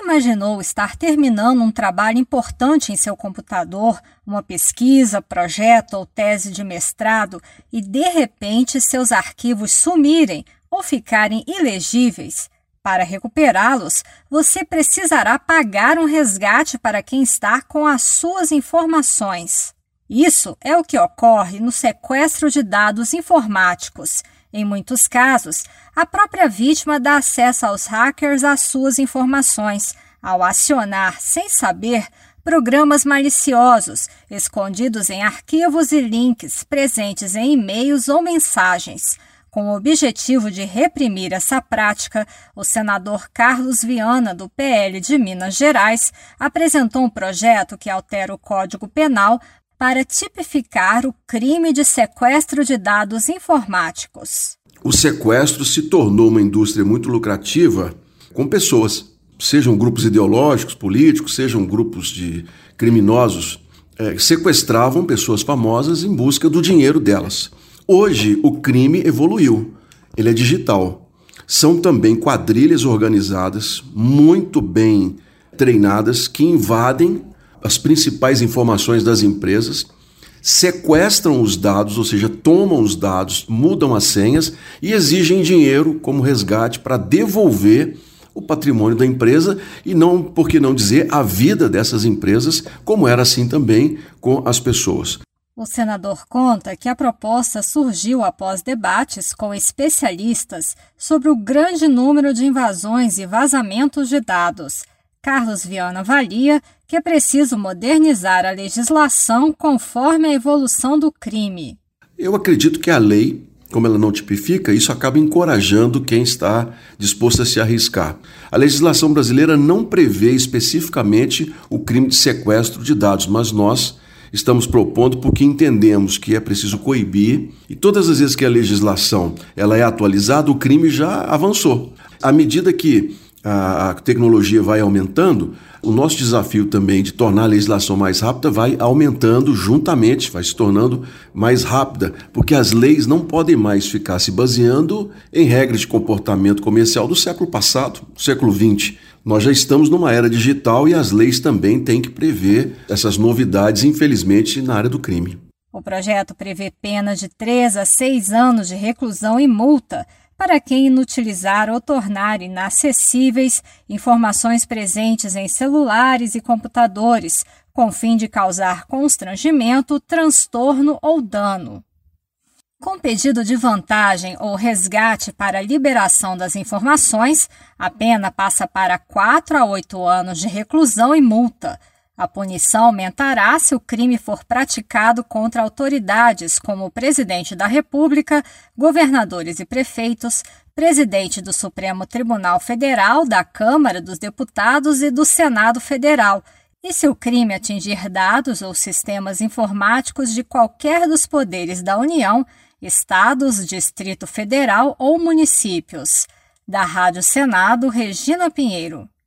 imaginou estar terminando um trabalho importante em seu computador, uma pesquisa, projeto ou tese de mestrado, e de repente seus arquivos sumirem ou ficarem ilegíveis? Para recuperá-los, você precisará pagar um resgate para quem está com as suas informações. Isso é o que ocorre no sequestro de dados informáticos. Em muitos casos, a própria vítima dá acesso aos hackers às suas informações, ao acionar, sem saber, programas maliciosos, escondidos em arquivos e links presentes em e-mails ou mensagens. Com o objetivo de reprimir essa prática, o senador Carlos Viana, do PL de Minas Gerais, apresentou um projeto que altera o Código Penal para tipificar o crime de sequestro de dados informáticos. O sequestro se tornou uma indústria muito lucrativa com pessoas, sejam grupos ideológicos, políticos, sejam grupos de criminosos, sequestravam pessoas famosas em busca do dinheiro delas. Hoje o crime evoluiu, ele é digital. São também quadrilhas organizadas, muito bem treinadas, que invadem as principais informações das empresas, sequestram os dados, ou seja, tomam os dados, mudam as senhas e exigem dinheiro como resgate para devolver o patrimônio da empresa e não, por que não dizer, a vida dessas empresas, como era assim também com as pessoas. O senador conta que a proposta surgiu após debates com especialistas sobre o grande número de invasões e vazamentos de dados. Carlos Viana avalia que é preciso modernizar a legislação conforme a evolução do crime. Eu acredito que a lei, como ela não tipifica, isso acaba encorajando quem está disposto a se arriscar. A legislação brasileira não prevê especificamente o crime de sequestro de dados, mas nós estamos propondo porque entendemos que é preciso coibir, e todas as vezes que a legislação ela é atualizada, o crime já avançou. À medida que a tecnologia vai aumentando, o nosso desafio também de tornar a legislação mais rápida vai aumentando juntamente, vai se tornando mais rápida, porque as leis não podem mais ficar se baseando em regras de comportamento comercial do século passado, do século XX. Nós já estamos numa era digital e as leis também têm que prever essas novidades, infelizmente, na área do crime. O projeto prevê pena de 3 a 6 anos de reclusão e multa para quem inutilizar ou tornar inacessíveis informações presentes em celulares e computadores, com fim de causar constrangimento, transtorno ou dano. Com pedido de vantagem ou resgate para a liberação das informações, a pena passa para 4 a 8 anos de reclusão e multa. A punição aumentará se o crime for praticado contra autoridades como o presidente da República, governadores e prefeitos, presidente do Supremo Tribunal Federal, da Câmara dos Deputados e do Senado Federal, e se o crime atingir dados ou sistemas informáticos de qualquer dos poderes da União, estados, Distrito Federal ou municípios. Da Rádio Senado, Regina Pinheiro.